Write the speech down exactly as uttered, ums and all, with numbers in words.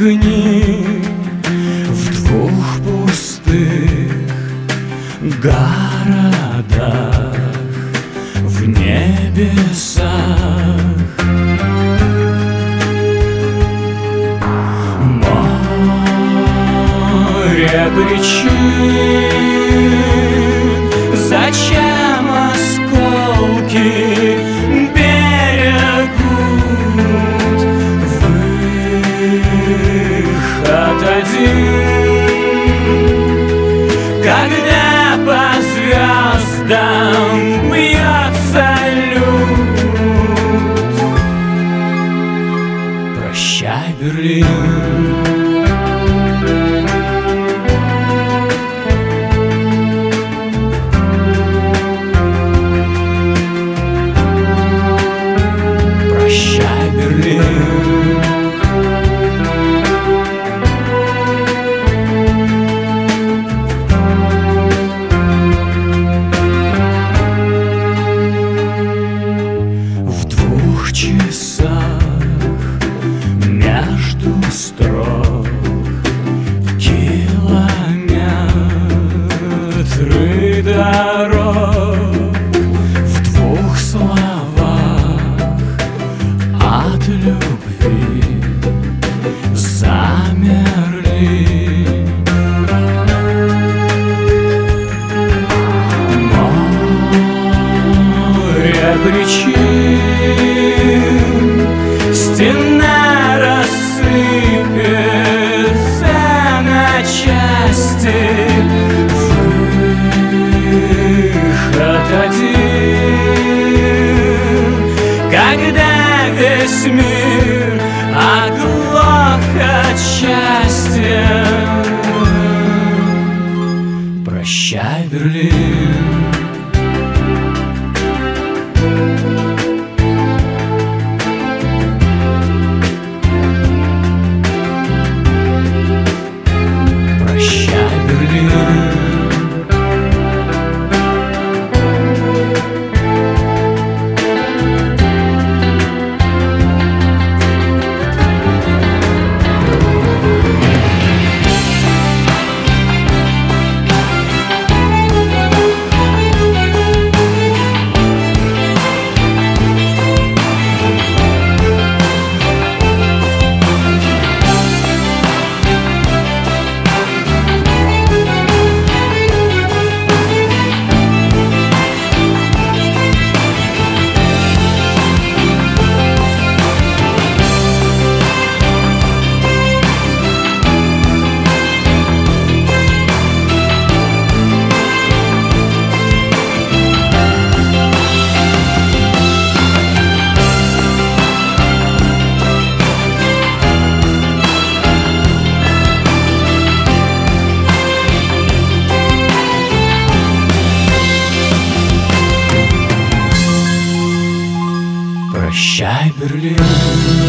огни в двух пустых городах, в небесах. Море причин, зачем осколки берегут выход один, когда по звездам бьется люд. Прощай, Берлин. Прощай, Берлин. В двух часах между строк километры дорог, в двух словах от любви замерли. Море причин, стена рассыпется на части, выход один, когда весь мир оглох от счастья. Прощай, Берлин. Прощай, Берлин. Прощай, Берлин.